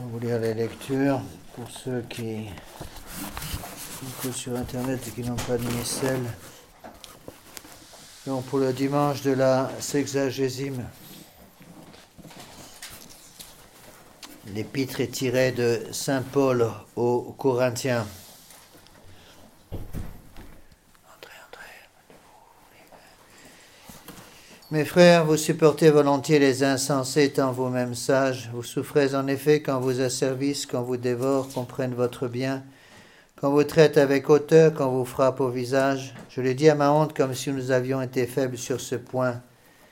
vous lire les lectures pour ceux qui écoutent sur Internet et qui n'ont pas de missel. Donc pour le dimanche de la sexagésime, l'épître est tirée de Saint Paul aux Corinthiens. Mes frères, vous supportez volontiers les insensés étant vous-même sages. Vous souffrez en effet quand vous asservissent, quand vous dévorent, qu'on prenne votre bien, quand vous traitent avec hauteur, quand vous frappent au visage. Je l'ai dit à ma honte comme si nous avions été faibles sur ce point.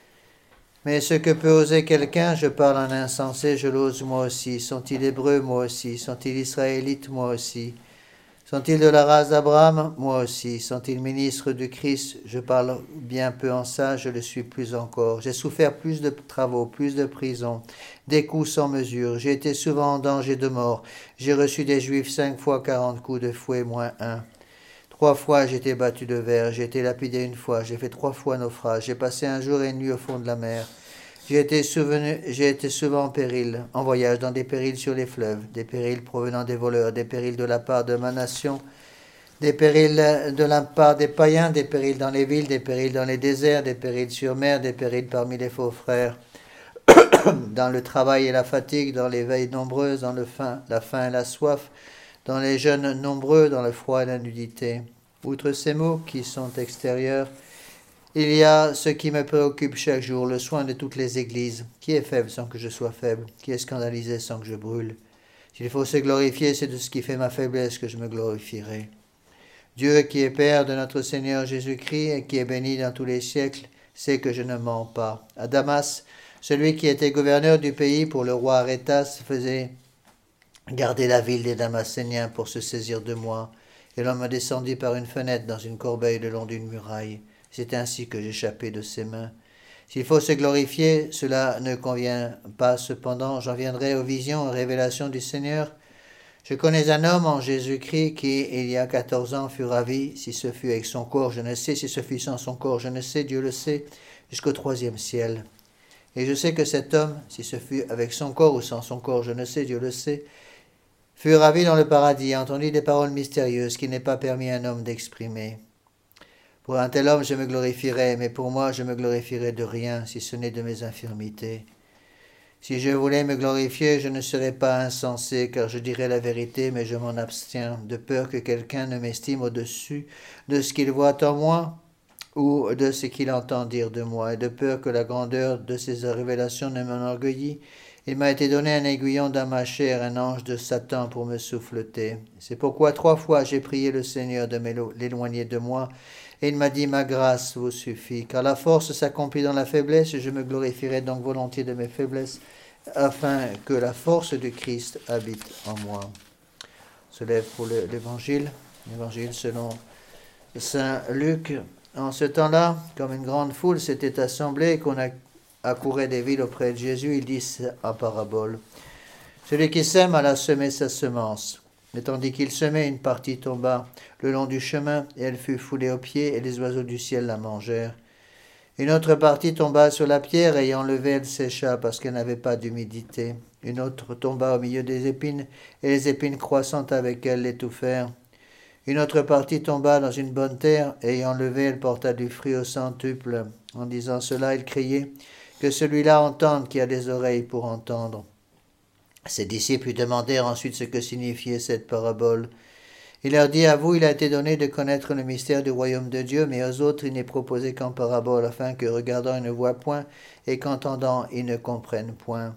Mais ce que peut oser quelqu'un, je parle en insensé, je l'ose moi aussi. Sont-ils hébreux, moi aussi? Sont-ils israélites, moi aussi? Sont-ils de la race d'Abraham? Moi aussi. Sont-ils ministres du Christ? Je parle bien peu en ça, je le suis plus encore. J'ai souffert plus de travaux, plus de prison, des coups sans mesure. J'ai été souvent en danger de mort. J'ai reçu des Juifs 5 fois 40 coups de fouet moins 1. 3 fois j'ai été battu de verre, j'ai été lapidé 1 fois, j'ai fait 3 fois naufrage, j'ai passé 1 jour et 1 nuit au fond de la mer. J'ai été souvent en péril, en voyage dans des périls sur les fleuves, des périls provenant des voleurs, des périls de la part de ma nation, des périls de la part des païens, des périls dans les villes, des périls dans les déserts, des périls sur mer, des périls parmi les faux frères, dans le travail et la fatigue, dans les veilles nombreuses, dans la faim et la soif, dans les jeûnes nombreux, dans le froid et la nudité. Outre ces mots qui sont extérieurs, il y a ce qui me préoccupe chaque jour, le soin de toutes les églises. Qui est faible sans que je sois faible? Qui est scandalisé sans que je brûle? S'il faut se glorifier, c'est de ce qui fait ma faiblesse que je me glorifierai. Dieu qui est Père de notre Seigneur Jésus-Christ et qui est béni dans tous les siècles, sait que je ne mens pas. À Damas, celui qui était gouverneur du pays pour le roi Arétas faisait garder la ville des Damascéniens pour se saisir de moi. Et l'on me descendit par une fenêtre dans une corbeille le long d'une muraille. C'est ainsi que j'échappai de ses mains. S'il faut se glorifier, cela ne convient pas cependant. J'en viendrai aux visions, aux révélations du Seigneur. Je connais un homme en Jésus-Christ qui, il y a 14 ans, fut ravi. Si ce fut avec son corps, je ne sais. Si ce fut sans son corps, je ne sais. Dieu le sait, jusqu'au 3e ciel. Et je sais que cet homme, si ce fut avec son corps ou sans son corps, je ne sais. Dieu le sait, fut ravi dans le paradis, entendit des paroles mystérieuses qu'il n'est pas permis à un homme d'exprimer. Pour un tel homme, je me glorifierai, mais pour moi, je me glorifierai de rien, si ce n'est de mes infirmités. Si je voulais me glorifier, je ne serais pas insensé, car je dirais la vérité, mais je m'en abstiens, de peur que quelqu'un ne m'estime au-dessus de ce qu'il voit en moi, ou de ce qu'il entend dire de moi, et de peur que la grandeur de ces révélations ne m'enorgueillit. Il m'a été donné un aiguillon dans ma chair, un ange de Satan pour me souffleter. C'est pourquoi 3 fois j'ai prié le Seigneur de l'éloigner de moi, et il m'a dit, ma grâce vous suffit, car la force s'accomplit dans la faiblesse, et je me glorifierai donc volontiers de mes faiblesses, afin que la force du Christ habite en moi. On se lève pour l'évangile selon Saint Luc. En ce temps-là, comme une grande foule s'était assemblée et qu'on accourait des villes auprès de Jésus, il dit en parabole. Celui qui sème alla semer sa semence. Et tandis qu'il semait, une partie tomba le long du chemin, et elle fut foulée aux pieds, et les oiseaux du ciel la mangèrent. Une autre partie tomba sur la pierre, ayant levé, elle sécha, parce qu'elle n'avait pas d'humidité. Une autre tomba au milieu des épines, et les épines croissant avec elle l'étouffèrent. Une autre partie tomba dans une bonne terre, et ayant levé, elle porta du fruit au centuple. En disant cela, il criait, que celui-là entende qui a des oreilles pour entendre. Ses disciples lui demandèrent ensuite ce que signifiait cette parabole. Il leur dit, à vous il a été donné de connaître le mystère du royaume de Dieu, mais aux autres il n'est proposé qu'en parabole, afin que regardant ils ne voient point, et qu'entendant ils ne comprennent point.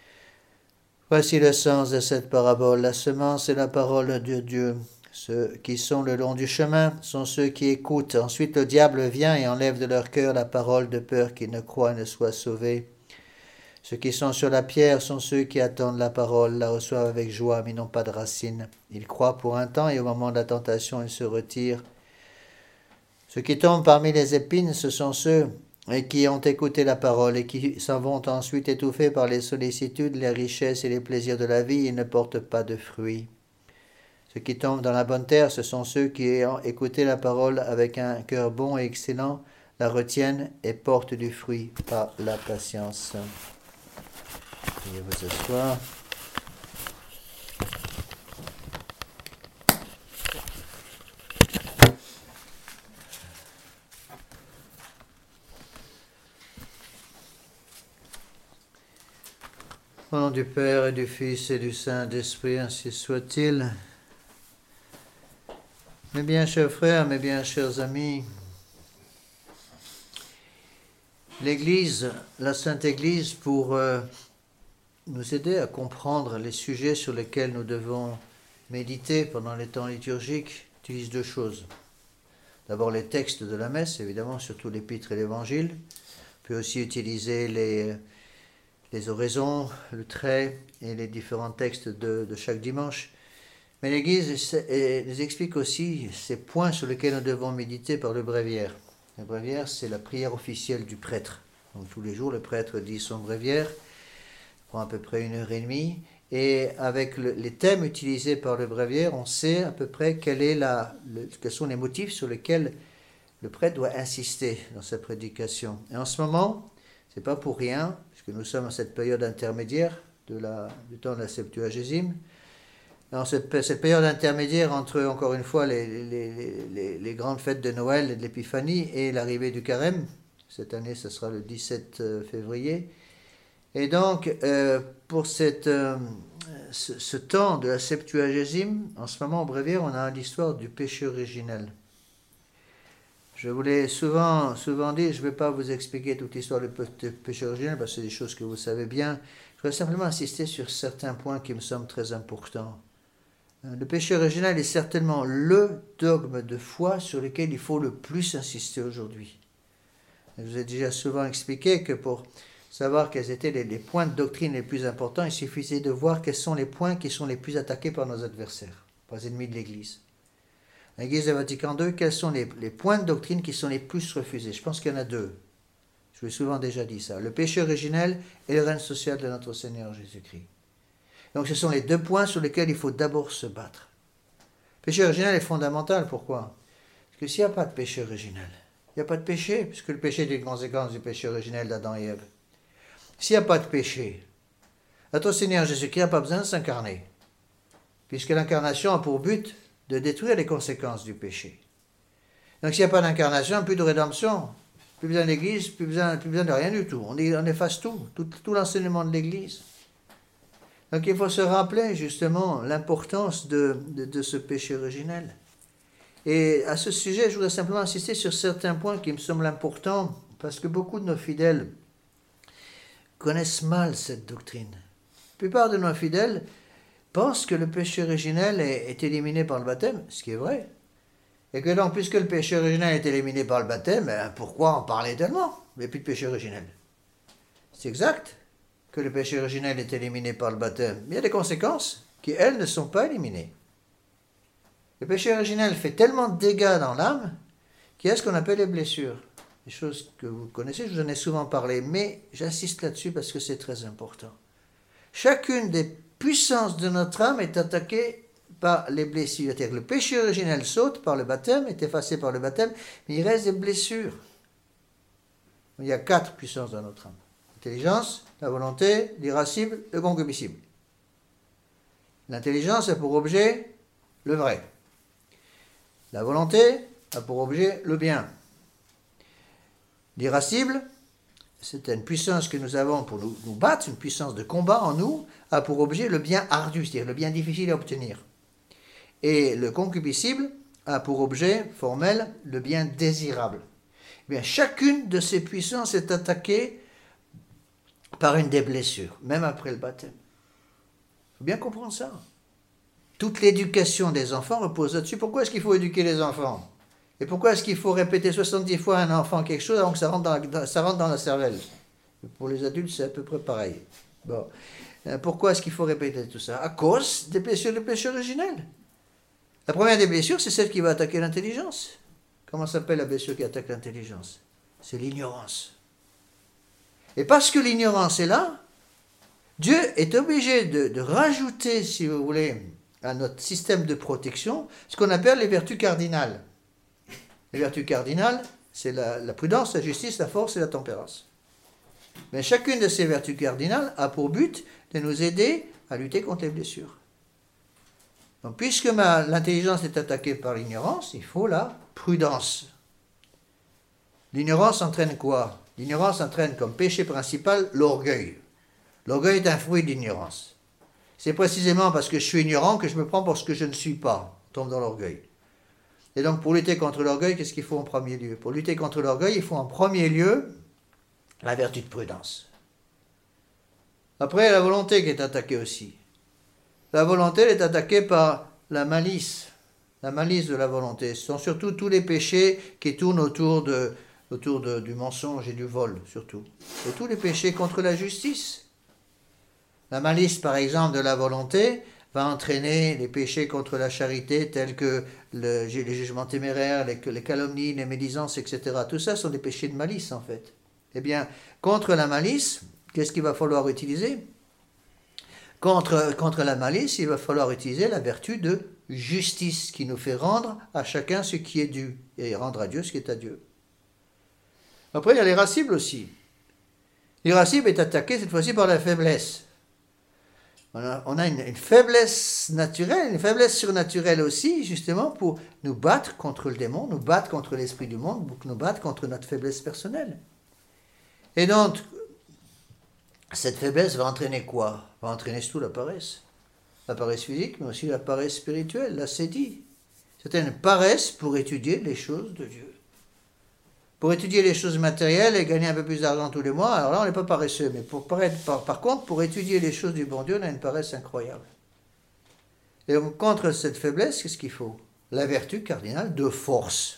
Voici le sens de cette parabole. La semence est la parole de Dieu. Ceux qui sont le long du chemin sont ceux qui écoutent. Ensuite le diable vient et enlève de leur cœur la parole de peur qu'ils ne croient ne soient sauvés. Ceux qui sont sur la pierre sont ceux qui attendent la parole, la reçoivent avec joie, mais n'ont pas de racines. Ils croient pour un temps et au moment de la tentation, ils se retirent. Ceux qui tombent parmi les épines, ce sont ceux qui ont écouté la parole et qui s'en vont ensuite étouffés par les sollicitudes, les richesses et les plaisirs de la vie et ne portent pas de fruits. Ceux qui tombent dans la bonne terre, ce sont ceux qui, ayant écouté la parole avec un cœur bon et excellent, la retiennent et portent du fruit par la patience. Veuillez vous asseoir. Au nom du Père et du Fils et du Saint-Esprit, ainsi soit-il. Mes bien chers frères, mes bien chers amis, l'Église, la Sainte Église, pour nous aider à comprendre les sujets sur lesquels nous devons méditer pendant les temps liturgiques, utilise deux choses. D'abord les textes de la messe, évidemment, surtout l'épître et l'évangile. On peut aussi utiliser les oraisons, le trait et les différents textes de chaque dimanche. Mais l'Église nous explique aussi ces points sur lesquels nous devons méditer par le bréviaire. Le bréviaire, c'est la prière officielle du prêtre. Donc tous les jours, le prêtre dit son bréviaire, prend à peu près 1h30, et avec les thèmes utilisés par le bréviaire, on sait à peu près quels sont les motifs sur lesquels le prêtre doit insister dans sa prédication. Et en ce moment, c'est pas pour rien, puisque nous sommes à cette période intermédiaire du temps de la Septuagésime. Dans cette période intermédiaire entre, encore une fois, les grandes fêtes de Noël et de l'Épiphanie et l'arrivée du Carême. Cette année, ce sera le 17 février. Et donc, pour ce temps de la Septuagésime, en ce moment, au bréviaire, on a l'histoire du péché originel. Je vous l'ai souvent dit, je ne vais pas vous expliquer toute l'histoire du péché originel, parce que c'est des choses que vous savez bien. Je voudrais simplement insister sur certains points qui me semblent très importants. Le péché originel est certainement le dogme de foi sur lequel il faut le plus insister aujourd'hui. Je vous ai déjà souvent expliqué que pour savoir quels étaient les points de doctrine les plus importants, il suffisait de voir quels sont les points qui sont les plus attaqués par nos adversaires, par les ennemis de l'Église. L'Église de Vatican II, quels sont les points de doctrine qui sont les plus refusés? Je pense qu'il y en a deux. Je vous ai souvent déjà dit ça. Le péché originel et le règne social de notre Seigneur Jésus-Christ. Donc ce sont les deux points sur lesquels il faut d'abord se battre. Le péché originel est fondamental. Pourquoi? Parce que s'il n'y a pas de péché originel, il n'y a pas de péché, puisque le péché est une conséquence du péché originel d'Adam et Ève. S'il n'y a pas de péché, notre Seigneur Jésus-Christ n'a pas besoin de s'incarner, puisque l'incarnation a pour but de détruire les conséquences du péché. Donc s'il n'y a pas d'incarnation, plus de rédemption, plus besoin d'Église, plus besoin de rien du tout. On efface tout l'enseignement de l'Église. Donc il faut se rappeler justement l'importance de ce péché originel. Et à ce sujet, je voudrais simplement insister sur certains points qui me semblent importants, parce que beaucoup de nos fidèles connaissent mal cette doctrine. La plupart de nos fidèles pensent que le péché originel est éliminé par le baptême, ce qui est vrai. Et que donc, puisque le péché originel est éliminé par le baptême, pourquoi en parler tellement? Il n'y a plus de péché originel. C'est exact que le péché originel est éliminé par le baptême, mais il y a des conséquences qui, elles, ne sont pas éliminées. Le péché originel fait tellement de dégâts dans l'âme qu'il y a ce qu'on appelle les blessures. Des choses que vous connaissez, je vous en ai souvent parlé, mais j'insiste là-dessus parce que c'est très important. Chacune des puissances de notre âme est attaquée par les blessures. C'est-à-dire que le péché originel saute par le baptême, est effacé par le baptême, mais il reste des blessures. Il y a 4 puissances dans notre âme. L'intelligence, la volonté, l'irascible, le concupiscible. L'intelligence a pour objet le vrai. La volonté a pour objet le bien. L'irascible, c'est une puissance que nous avons pour nous battre, une puissance de combat en nous, a pour objet le bien ardu, c'est-à-dire le bien difficile à obtenir. Et le concupiscible a pour objet formel le bien désirable. Eh bien, chacune de ces puissances est attaquée par une des blessures, même après le baptême. Il faut bien comprendre ça. Toute l'éducation des enfants repose là-dessus. Pourquoi est-ce qu'il faut éduquer les enfants? Et pourquoi est-ce qu'il faut répéter 70 fois à un enfant quelque chose avant que ça rentre dans la cervelle? Pour les adultes, c'est à peu près pareil. Bon. Pourquoi est-ce qu'il faut répéter tout ça? À cause des blessures de péché originel. La première des blessures, c'est celle qui va attaquer l'intelligence. Comment s'appelle la blessure qui attaque l'intelligence? C'est l'ignorance. Et parce que l'ignorance est là, Dieu est obligé de rajouter, si vous voulez, à notre système de protection, ce qu'on appelle les vertus cardinales. Les vertus cardinales, c'est la prudence, la justice, la force et la tempérance. Mais chacune de ces vertus cardinales a pour but de nous aider à lutter contre les blessures. Donc, puisque l'intelligence est attaquée par l'ignorance, il faut la prudence. L'ignorance entraîne quoi? L'ignorance entraîne comme péché principal l'orgueil. L'orgueil est un fruit d'ignorance. C'est précisément parce que je suis ignorant que je me prends pour ce que je ne suis pas. Je tombe dans l'orgueil. Et donc pour lutter contre l'orgueil, qu'est-ce qu'il faut en premier lieu? Pour lutter contre l'orgueil, il faut en premier lieu la vertu de prudence. Après, la volonté qui est attaquée aussi. La volonté elle est attaquée par la malice de la volonté. Ce sont surtout tous les péchés qui tournent autour du mensonge et du vol, surtout. Et tous les péchés contre la justice. La malice, par exemple, de la volonté va entraîner les péchés contre la charité, tels que les jugements téméraires, les calomnies, les médisances, etc. Tout ça sont des péchés de malice, en fait. Eh bien, contre la malice, qu'est-ce qu'il va falloir utiliser? Contre la malice, il va falloir utiliser la vertu de justice, qui nous fait rendre à chacun ce qui est dû, et rendre à Dieu ce qui est à Dieu. Après, il y a l'irascible aussi. L'irascible est attaqué cette fois-ci par la faiblesse. On a une faiblesse naturelle, une faiblesse surnaturelle aussi, justement, pour nous battre contre le démon, nous battre contre l'esprit du monde, pour nous battre contre notre faiblesse personnelle. Et donc, cette faiblesse va entraîner quoi? Va entraîner surtout la paresse. La paresse physique, mais aussi la paresse spirituelle, la sédie. C'est une paresse pour étudier les choses de Dieu. Pour étudier les choses matérielles et gagner un peu plus d'argent tous les mois, alors là, on n'est pas paresseux. Mais par contre, pour étudier les choses du bon Dieu, on a une paresse incroyable. Et donc, contre cette faiblesse, qu'est-ce qu'il faut? La vertu cardinale de force.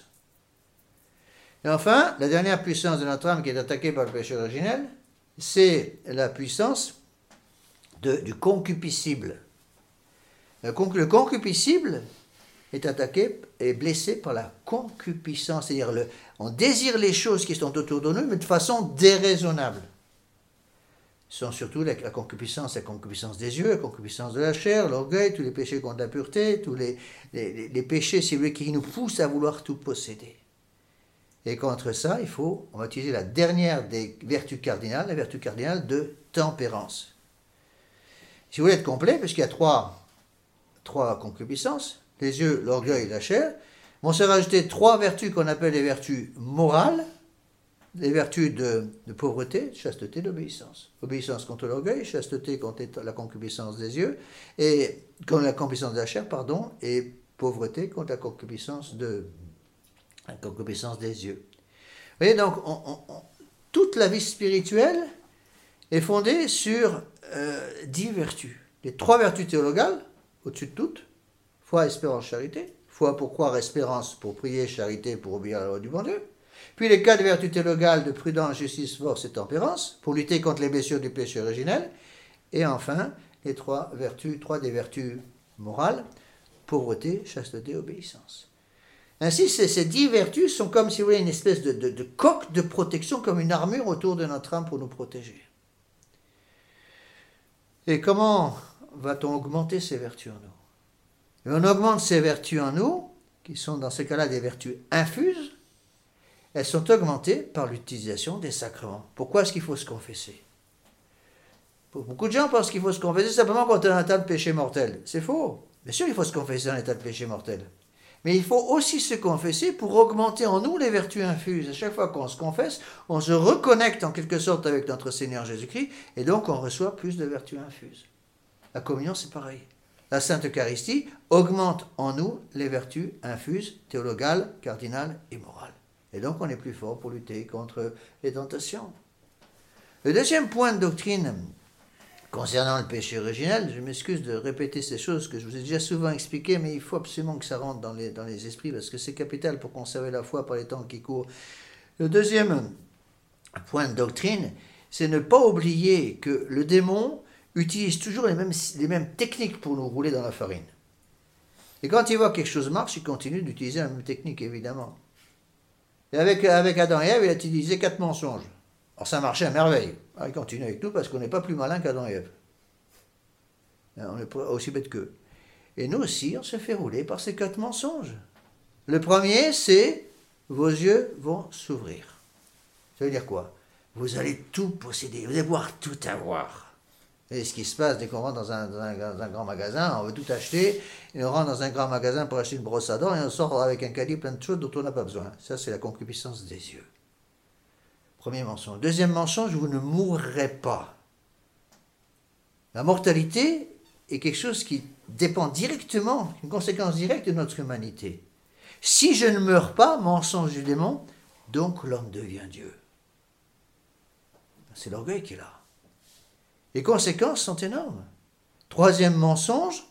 Et enfin, la dernière puissance de notre âme qui est attaquée par le péché originel, c'est la puissance du concupiscible. Le concupiscible est attaqué et blessé par la concupiscence, c'est-à-dire on désire les choses qui sont autour de nous, mais de façon déraisonnable. Ce sont surtout la concupiscence des yeux, la concupiscence de la chair, l'orgueil, tous les péchés contre la pureté, tous les péchés, si vous voulez, qui nous poussent à vouloir tout posséder. Et contre ça, on va utiliser la dernière des vertus cardinales, la vertu cardinale de tempérance. Si vous voulez être complet, puisqu'il y a trois concupiscences, les yeux, l'orgueil et la chair, vont se rajouter 3 vertus qu'on appelle les vertus morales, les vertus de pauvreté, de chasteté, d'obéissance. Obéissance contre l'orgueil, chasteté contre la concupiscence des yeux, et contre la concupiscence de la chair, et pauvreté contre la concupiscence des yeux. Vous voyez, donc, toute la vie spirituelle est fondée sur 10 vertus. Les 3 vertus théologales, au-dessus de toutes, foi, espérance, charité. Foi pour croire, espérance pour prier, charité pour obéir à la loi du bon Dieu. Puis les 4 vertus théologales de prudence, justice, force et tempérance, pour lutter contre les blessures du péché originel. Et enfin, les 3 des vertus morales, pauvreté, chasteté, obéissance. Ainsi, ces 10 vertus sont comme, si vous voulez, une espèce de coque de protection, comme une armure autour de notre âme pour nous protéger. Et comment va-t-on augmenter ces vertus en nous? Et on augmente ces vertus en nous, qui sont dans ce cas-là des vertus infuses, elles sont augmentées par l'utilisation des sacrements. Pourquoi est-ce qu'il faut se confesser? Beaucoup de gens pensent qu'il faut se confesser simplement quand on est en état de péché mortel. C'est faux. Bien sûr, il faut se confesser en état de péché mortel. Mais il faut aussi se confesser pour augmenter en nous les vertus infuses. À chaque fois qu'on se confesse, on se reconnecte en quelque sorte avec notre Seigneur Jésus-Christ, et donc on reçoit plus de vertus infuses. La communion, c'est pareil. La Sainte Eucharistie augmente en nous les vertus infuses, théologales, cardinales et morales. Et donc on est plus fort pour lutter contre les tentations. Le deuxième point de doctrine concernant le péché originel, je m'excuse de répéter ces choses que je vous ai déjà souvent expliquées, mais il faut absolument que ça rentre dans les esprits, parce que c'est capital pour conserver la foi par les temps qui courent. Le deuxième point de doctrine, c'est ne pas oublier que le démon utilise toujours les mêmes techniques pour nous rouler dans la farine. Et quand il voit que quelque chose marche, il continue d'utiliser la même technique, évidemment. Et avec Adam et Ève, il a utilisé 4 mensonges. Alors ça marchait à merveille. Alors, il continue avec nous parce qu'on n'est pas plus malin qu'Adam et Ève. On est aussi bête qu'eux. Et nous aussi, on se fait rouler par ces 4 mensonges. Le premier, c'est « vos yeux vont s'ouvrir ». Ça veut dire quoi? Vous allez tout posséder, vous allez pouvoir tout avoir. Et ce qui se passe dès qu'on rentre dans un grand magasin, on veut tout acheter, et on rentre dans un grand magasin pour acheter une brosse à dents, et on sort avec un caddie plein de choses dont on n'a pas besoin. Ça, c'est la concupiscence des yeux. Premier mensonge. Deuxième mensonge, vous ne mourrez pas. La mortalité est quelque chose qui dépend directement, une conséquence directe de notre humanité. Si je ne meurs pas, mensonge du démon, donc l'homme devient Dieu. C'est l'orgueil qui est là. Les conséquences sont énormes. Troisième mensonge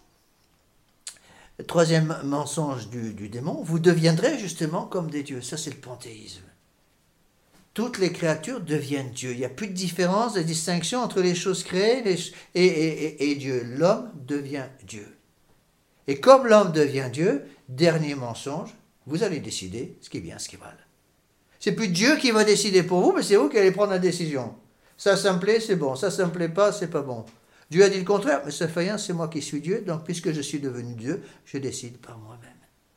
du démon, vous deviendrez justement comme des dieux. Ça, c'est le panthéisme. Toutes les créatures deviennent Dieu. Il n'y a plus de différence, de distinction entre les choses créées et Dieu. L'homme devient Dieu. Et comme l'homme devient Dieu, dernier mensonge, vous allez décider ce qui est bien, ce qui est mal. C'est plus Dieu qui va décider pour vous, mais c'est vous qui allez prendre la décision. Ça me plaît, c'est bon. Ça me plaît pas, c'est pas bon. Dieu a dit le contraire, mais ça fait rien, c'est moi qui suis Dieu, donc puisque je suis devenu Dieu, je décide par moi-même.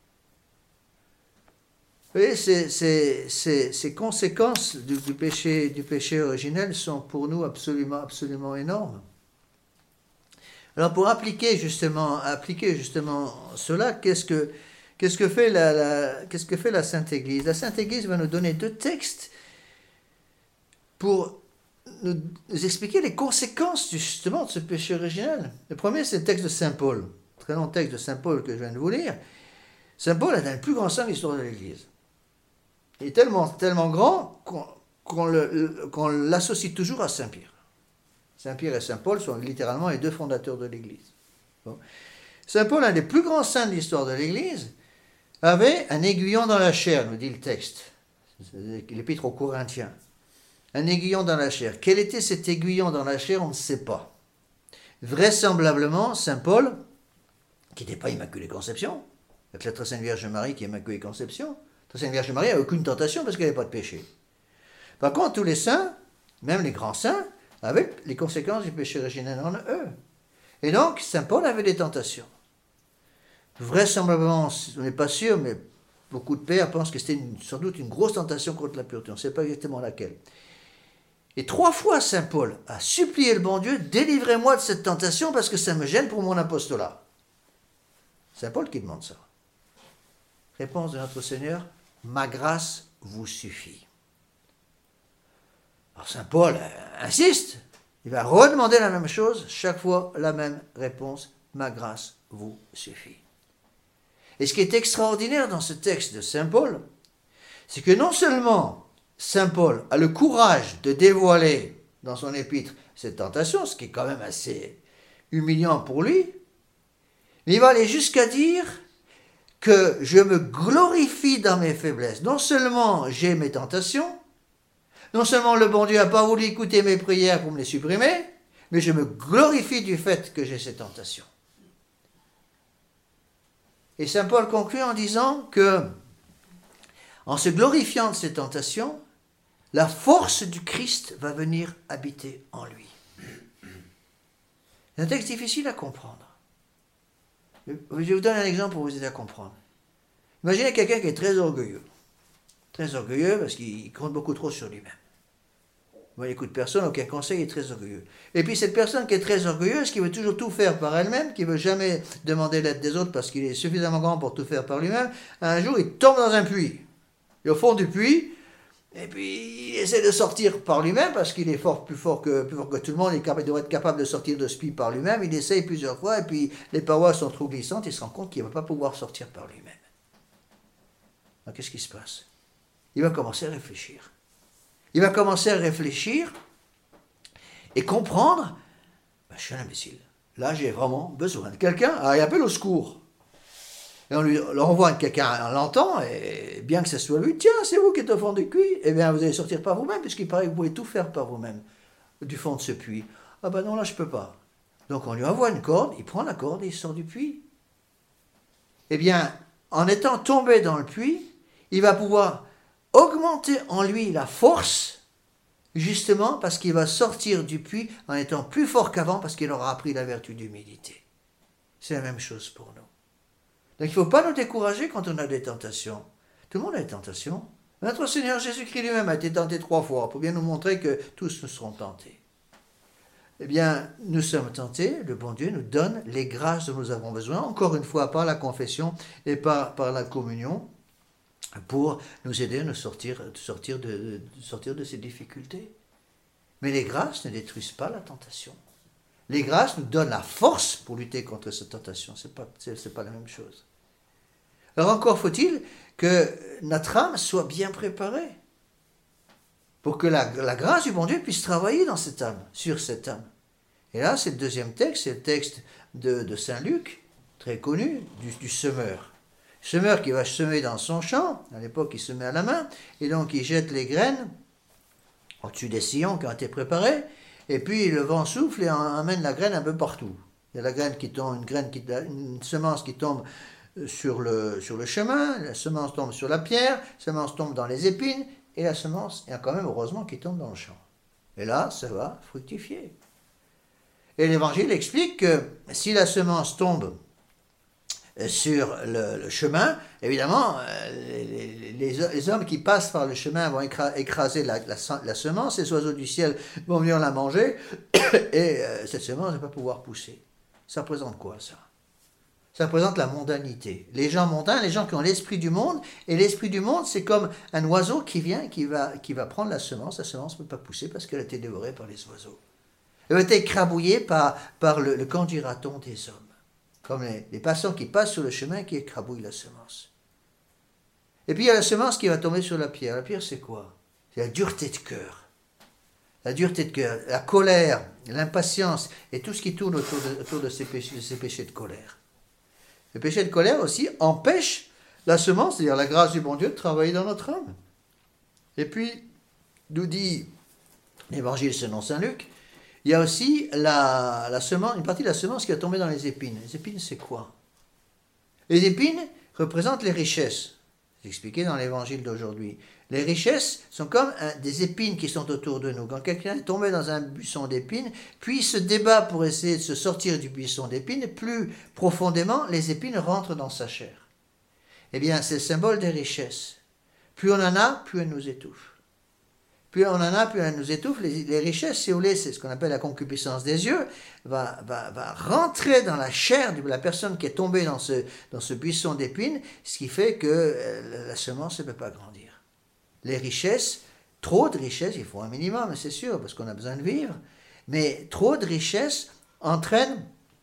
Vous voyez, ces conséquences du péché originel sont pour nous absolument énormes. Alors pour appliquer justement cela, qu'est-ce que fait la Sainte Église? La Sainte Église va nous donner 2 textes pour nous expliquer les conséquences justement de ce péché originel. Le premier, c'est le texte de Saint Paul, très long texte de Saint Paul que je viens de vous lire. Saint Paul est le plus grand saint de l'histoire de l'Église. Il est tellement grand qu'on l'associe toujours à Saint Pierre. Saint Pierre et Saint Paul sont littéralement les 2 fondateurs de l'Église. Bon. Saint Paul, un des plus grands saints de l'histoire de l'Église, avait un aiguillon dans la chair, nous dit le texte, l'épître aux Corinthiens. Un aiguillon dans la chair. Quel était cet aiguillon dans la chair, on ne sait pas. Vraisemblablement, Saint Paul, qui n'était pas Immaculée Conception, avec la très Sainte Vierge Marie qui est Immaculée Conception, la très Sainte Vierge Marie n'a aucune tentation parce qu'elle n'avait pas de péché. Par contre, tous les saints, même les grands saints, avaient les conséquences du péché originel en eux. Et donc, Saint Paul avait des tentations. Vraisemblablement, on n'est pas sûr, mais beaucoup de pères pensent que c'était sans doute une grosse tentation contre la pureté. On ne sait pas exactement laquelle. Et 3 fois, Saint Paul a supplié le bon Dieu, délivrez-moi de cette tentation parce que ça me gêne pour mon apostolat. Saint Paul qui demande ça. Réponse de notre Seigneur, ma grâce vous suffit. Alors Saint Paul insiste, il va redemander la même chose, chaque fois la même réponse, ma grâce vous suffit. Et ce qui est extraordinaire dans ce texte de Saint Paul, c'est que non seulement Saint Paul a le courage de dévoiler dans son épître cette tentation, ce qui est quand même assez humiliant pour lui, mais il va aller jusqu'à dire que je me glorifie dans mes faiblesses. Non seulement j'ai mes tentations, non seulement le bon Dieu n'a pas voulu écouter mes prières pour me les supprimer, mais je me glorifie du fait que j'ai ces tentations. Et Saint Paul conclut en disant que, en se glorifiant de ces tentations, la force du Christ va venir habiter en lui. C'est un texte difficile à comprendre. Je vais vous donner un exemple pour vous aider à comprendre. Imaginez quelqu'un qui est très orgueilleux parce qu'il compte beaucoup trop sur lui-même. Moi, il n'écoute personne, aucun conseil, il est très orgueilleux. Et puis cette personne qui est très orgueilleuse, qui veut toujours tout faire par elle-même, qui ne veut jamais demander l'aide des autres parce qu'il est suffisamment grand pour tout faire par lui-même, un jour il tombe dans un puits. Et au fond du puits, et puis il essaie de sortir par lui-même parce qu'il est plus fort que tout le monde, il doit être capable de sortir de ce puits par lui-même. Il essaye plusieurs fois et puis les parois sont trop glissantes, il se rend compte qu'il ne va pas pouvoir sortir par lui-même. Alors qu'est-ce qui se passe? Il va commencer à réfléchir. Il va commencer à réfléchir et comprendre, je suis un imbécile. Là, j'ai vraiment besoin de quelqu'un. Alors, il appelle au secours. Et on lui envoie quelqu'un, on l'entend, et bien que ce soit lui, tiens, c'est vous qui êtes au fond du puits, eh bien, vous allez sortir par vous-même, puisqu'il paraît que vous pouvez tout faire par vous-même, du fond de ce puits. Ah ben non, là, je ne peux pas. Donc, on lui envoie une corde, il prend la corde et il sort du puits. Eh bien, en étant tombé dans le puits, il va pouvoir augmenter en lui la force, justement parce qu'il va sortir du puits en étant plus fort qu'avant, parce qu'il aura appris la vertu d'humilité. C'est la même chose pour nous. Donc il ne faut pas nous décourager quand on a des tentations. Tout le monde a des tentations. Notre Seigneur Jésus-Christ lui-même a été tenté 3 fois, pour bien nous montrer que tous nous serons tentés. Eh bien, nous sommes tentés, le bon Dieu nous donne les grâces dont nous avons besoin, encore une fois par la confession et par la communion, pour nous aider à sortir de ces difficultés. Mais les grâces ne détruisent pas la tentation. Les grâces nous donnent la force pour lutter contre cette tentation. C'est pas la même chose. Alors encore faut-il que notre âme soit bien préparée pour que la grâce du bon Dieu puisse travailler dans cette âme, sur cette âme. Et là, c'est le deuxième texte, c'est le texte de Saint Luc, très connu, du semeur. Le semeur qui va semer dans son champ, à l'époque il semait à la main, et donc il jette les graines au-dessus des sillons qui ont été préparés, et puis le vent souffle et emmène la graine un peu partout. Il y a la graine qui tombe, une semence qui tombe sur le chemin, la semence tombe sur la pierre, la semence tombe dans les épines, et la semence, il y a quand même heureusement qui tombe dans le champ. Et là, ça va fructifier. Et l'Évangile explique que si la semence tombe sur le chemin, évidemment, les hommes qui passent par le chemin vont écraser la semence, les oiseaux du ciel vont venir la manger, et cette semence ne va pas pouvoir pousser. Ça représente quoi, ça? Ça représente la mondanité. Les gens mondains, les gens qui ont l'esprit du monde, et l'esprit du monde, c'est comme un oiseau qui vient, qui va prendre la semence ne peut pas pousser parce qu'elle a été dévorée par les oiseaux. Elle a été écrabouillée par le qu'en-dira-t-on des hommes. Comme les passants qui passent sur le chemin qui écrabouillent la semence. Et puis il y a la semence qui va tomber sur la pierre. La pierre, c'est quoi? C'est la dureté de cœur. La dureté de cœur, la colère, l'impatience, et tout ce qui tourne autour de ces péchés de colère. Le péché de colère aussi empêche la semence, c'est-à-dire la grâce du bon Dieu, de travailler dans notre âme. Et puis, nous dit l'Évangile selon Saint Luc, il y a aussi la semence, une partie de la semence qui va tomber dans les épines. Les épines, c'est quoi? Les épines représentent les richesses. C'est expliqué dans l'Évangile d'aujourd'hui. Les richesses sont comme des épines qui sont autour de nous. Quand quelqu'un est tombé dans un buisson d'épines, puis il se débat pour essayer de se sortir du buisson d'épines, plus profondément, les épines rentrent dans sa chair. Eh bien, c'est le symbole des richesses. Plus on en a, plus elles nous étouffent. Plus on en a, plus elles nous étouffent. Les richesses, si vous voulez, c'est ce qu'on appelle la concupiscence des yeux, va rentrer dans la chair de la personne qui est tombée dans ce buisson d'épines, ce qui fait que la semence ne peut pas grandir. Les richesses, trop de richesses, il faut un minimum, c'est sûr, parce qu'on a besoin de vivre, mais trop de richesses entraînent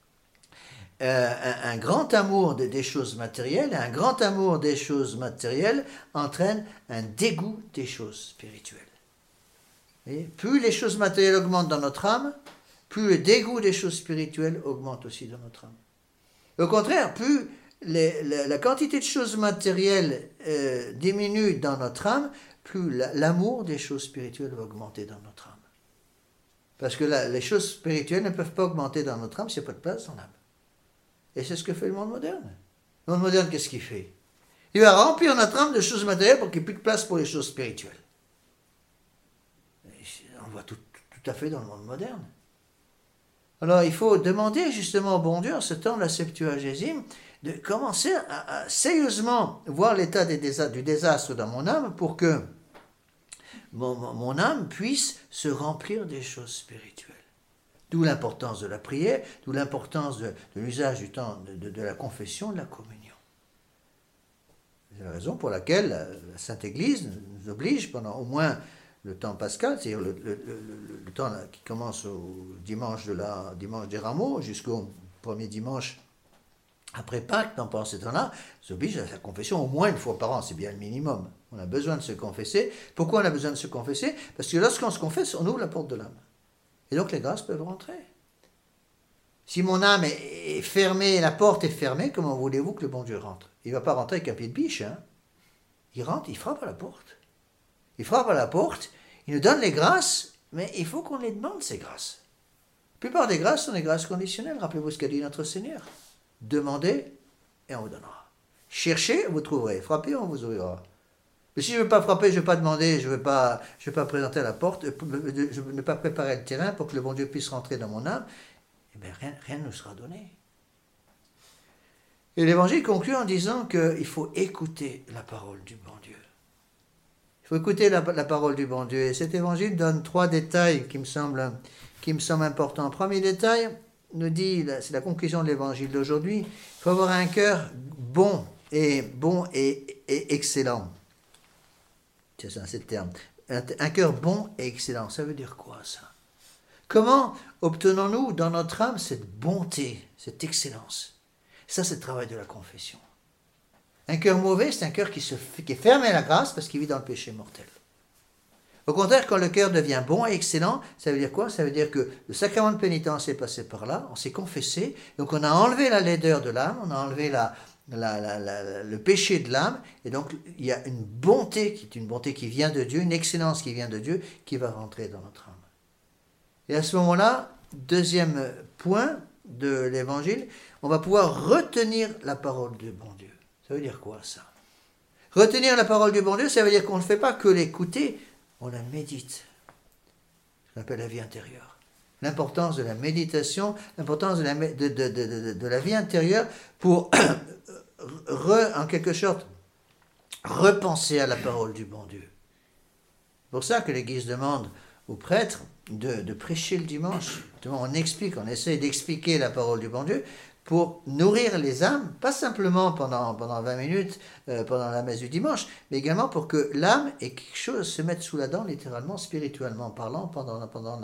un grand amour des choses matérielles, et un grand amour des choses matérielles entraîne un dégoût des choses spirituelles. Et plus les choses matérielles augmentent dans notre âme, plus le dégoût des choses spirituelles augmente aussi dans notre âme. Au contraire, plus la quantité de choses matérielles diminue dans notre âme, plus l'amour des choses spirituelles va augmenter dans notre âme. Parce que les choses spirituelles ne peuvent pas augmenter dans notre âme s'il n'y a pas de place dans l'âme. Et c'est ce que fait le monde moderne. Le monde moderne, qu'est-ce qu'il fait? Il va remplir notre âme de choses matérielles pour qu'il n'y ait plus de place pour les choses spirituelles. On voit tout à fait dans le monde moderne. Alors il faut demander justement au bon Dieu, en ce temps de la Septuagésime, de commencer à sérieusement voir l'état du désastre dans mon âme pour que mon âme puisse se remplir des choses spirituelles. D'où l'importance de la prière, d'où l'importance de l'usage du temps de la confession, de la communion. C'est la raison pour laquelle la Sainte Église nous oblige pendant au moins le temps pascal, c'est-à-dire le temps qui commence au dimanche des Rameaux jusqu'au premier dimanche après Pâques, pendant ce temps-là, nous oblige à la confession au moins une fois par an, c'est bien le minimum. On a besoin de se confesser. Pourquoi on a besoin de se confesser? Parce que lorsqu'on se confesse, on ouvre la porte de l'âme. Et donc les grâces peuvent rentrer. Si mon âme est fermée, la porte est fermée, comment voulez-vous que le bon Dieu rentre? Il ne va pas rentrer avec un pied de biche. Hein? Il rentre, il frappe à la porte. Il frappe à la porte, il nous donne les grâces, mais il faut qu'on les demande, ces grâces. La plupart des grâces sont des grâces conditionnelles. Rappelez-vous ce qu'a dit notre Seigneur. Demandez et on vous donnera. Cherchez, vous trouverez. Frappez, on vous ouvrira. Mais si je ne veux pas frapper, je ne veux pas demander, je ne veux pas présenter à la porte, je ne veux pas préparer le terrain pour que le bon Dieu puisse rentrer dans mon âme, eh bien rien ne nous sera donné. Et l'Évangile conclut en disant qu'il faut écouter la parole du bon Dieu. Il faut écouter la parole du bon Dieu. Et cet Évangile donne 3 détails qui me semblent importants. Premier détail, nous dit, c'est la conclusion de l'Évangile d'aujourd'hui, il faut avoir un cœur bon et excellent. C'est ça, c'est le terme. Un cœur bon et excellent, ça veut dire quoi ça? Comment obtenons-nous dans notre âme cette bonté, cette excellence? Ça, c'est le travail de la confession. Un cœur mauvais, c'est un cœur qui est fermé à la grâce parce qu'il vit dans le péché mortel. Au contraire, quand le cœur devient bon et excellent, ça veut dire quoi? Ça veut dire que le sacrement de pénitence est passé par là, on s'est confessé, donc on a enlevé la laideur de l'âme, on a enlevé le péché de l'âme, et donc il y a une bonté qui est une bonté qui vient de Dieu, une excellence qui vient de Dieu, qui va rentrer dans notre âme. Et à ce moment-là, deuxième point de l'évangile, on va pouvoir retenir la parole du bon Dieu. Ça veut dire quoi ça? Retenir la parole du bon Dieu, ça veut dire qu'on ne fait pas que l'écouter, on la médite. Ce qu'on appelle la vie intérieure. L'importance de la méditation, l'importance de la vie intérieure pour, en quelque sorte, repenser à la parole du bon Dieu. C'est pour ça que l'Église demande aux prêtres de prêcher le dimanche. On explique, on essaie d'expliquer la parole du bon Dieu pour nourrir les âmes, pas simplement pendant 20 minutes, pendant la messe du dimanche, mais également pour que l'âme ait quelque chose se mette sous la dent, littéralement, spirituellement parlant, pendant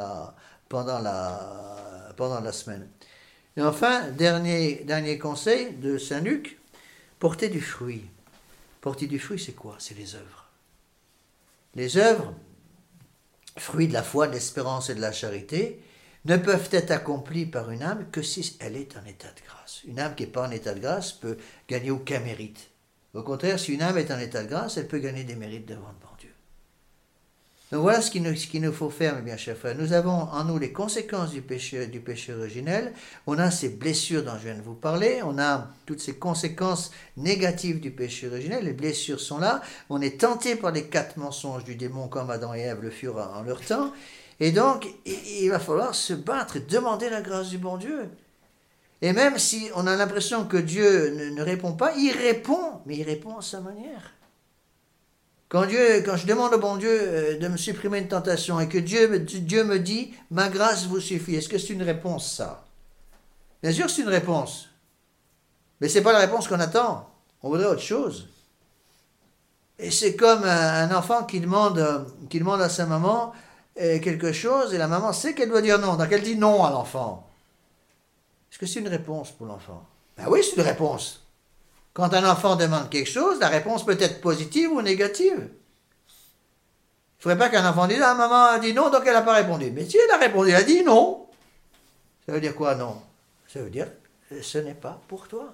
la semaine. Et enfin, dernier conseil de Saint Luc, porter du fruit. Porter du fruit, c'est quoi? C'est les œuvres. Les œuvres, fruits de la foi, de l'espérance et de la charité, ne peuvent être accomplies par une âme que si elle est en état de grâce. Une âme qui n'est pas en état de grâce peut gagner aucun mérite. Au contraire, si une âme est en état de grâce, elle peut gagner des mérites devant le bon Dieu. Donc voilà ce qu'il nous faut faire, mes bien chers frères. Nous avons en nous les conséquences du péché originel. On a ces blessures dont je viens de vous parler. On a toutes ces conséquences négatives du péché originel. Les blessures sont là. On est tenté par les 4 mensonges du démon comme Adam et Ève le furent en leur temps. Et donc, il va falloir se battre et demander la grâce du bon Dieu. Et même si on a l'impression que Dieu ne répond pas, il répond, mais il répond à sa manière. Quand je demande au bon Dieu de me supprimer une tentation et que Dieu me dit « ma grâce vous suffit », est-ce que c'est une réponse, ça? Bien sûr c'est une réponse. Mais ce n'est pas la réponse qu'on attend. On voudrait autre chose. Et c'est comme un enfant qui demande à sa maman quelque chose et la maman sait qu'elle doit dire non, donc elle dit non à l'enfant. Est-ce que c'est une réponse pour l'enfant? Ben oui, c'est une réponse. Quand un enfant demande quelque chose, la réponse peut être positive ou négative. Il ne faudrait pas qu'un enfant dise « ah, maman a dit non, donc elle n'a pas répondu ». Mais si elle a répondu, elle a dit non. Ça veut dire quoi, non? Ça veut dire ce n'est pas pour toi.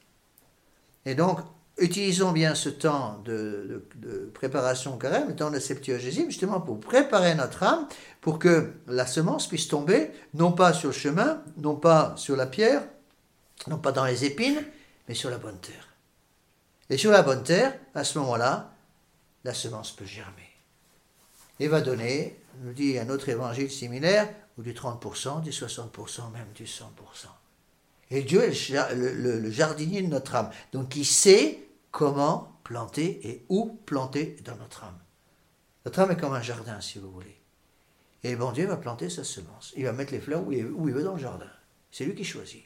Et donc, utilisons bien ce temps de préparation au carême, le temps de Septuagésime, justement pour préparer notre âme, pour que la semence puisse tomber, non pas sur le chemin, non pas sur la pierre, non pas dans les épines, mais sur la bonne terre. Et sur la bonne terre, à ce moment-là, la semence peut germer. Et va donner, nous dit un autre évangile similaire, ou du 30%, du 60%, même du 100%. Et Dieu est le jardinier de notre âme. Donc il sait comment planter et où planter dans notre âme. Notre âme est comme un jardin, si vous voulez. Et le bon Dieu va planter sa semence. Il va mettre les fleurs où il veut dans le jardin. C'est lui qui choisit.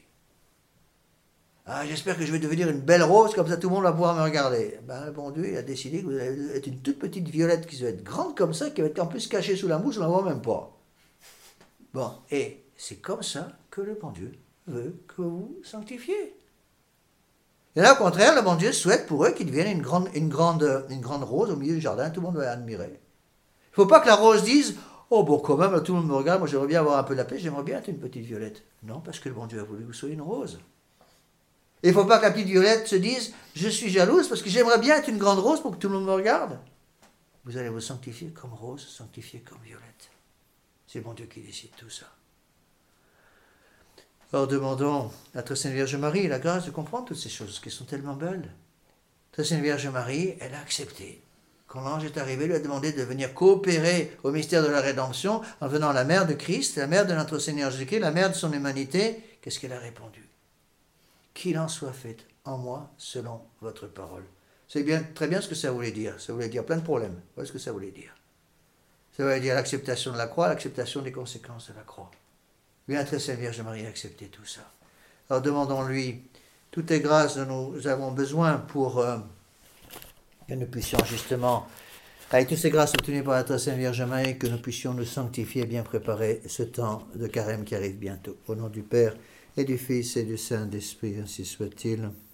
Ah, j'espère que je vais devenir une belle rose, comme ça tout le monde va pouvoir me regarder. Ben, le bon Dieu, il a décidé que vous allez être une toute petite violette qui va être grande comme ça, qui va être en plus cachée sous la mousse, on ne la voit même pas. Bon, et c'est comme ça que le bon Dieu veut que vous sanctifiez. Et là, au contraire, le bon Dieu souhaite pour eux qu'ils deviennent une grande rose au milieu du jardin, tout le monde va l'admirer. Il ne faut pas que la rose dise « oh bon, quand même, là, tout le monde me regarde, moi j'aimerais bien avoir un peu de la paix, j'aimerais bien être une petite violette. » Non, parce que le bon Dieu a voulu que vous soyez une rose. Et il ne faut pas que la petite violette se dise « je suis jalouse parce que j'aimerais bien être une grande rose pour que tout le monde me regarde. » Vous allez vous sanctifier comme rose, sanctifier comme violette. C'est le bon Dieu qui décide tout ça. Alors demandons à Très Sainte Vierge Marie la grâce de comprendre toutes ces choses qui sont tellement belles. Très Sainte Vierge Marie, elle a accepté. Quand l'ange est arrivé, lui a demandé de venir coopérer au mystère de la rédemption en venant la mère de Christ, la mère de notre Seigneur Jésus-Christ, la mère de son humanité. Qu'est-ce qu'elle a répondu? Qu'il en soit fait en moi selon votre parole. C'est très bien ce que ça voulait dire. Ça voulait dire plein de problèmes. Voilà ce que ça voulait dire. Ça voulait dire l'acceptation de la croix, l'acceptation des conséquences de la croix. Bien, Très Sainte Vierge Marie a accepté tout ça. Alors demandons-lui toutes les grâces dont nous avons besoin pour que nous puissions justement Avec toutes ces grâces obtenues par la très Sainte Vierge Marie, que nous puissions nous sanctifier et bien préparer ce temps de carême qui arrive bientôt. Au nom du Père, et du Fils, et du Saint-Esprit, ainsi soit-il.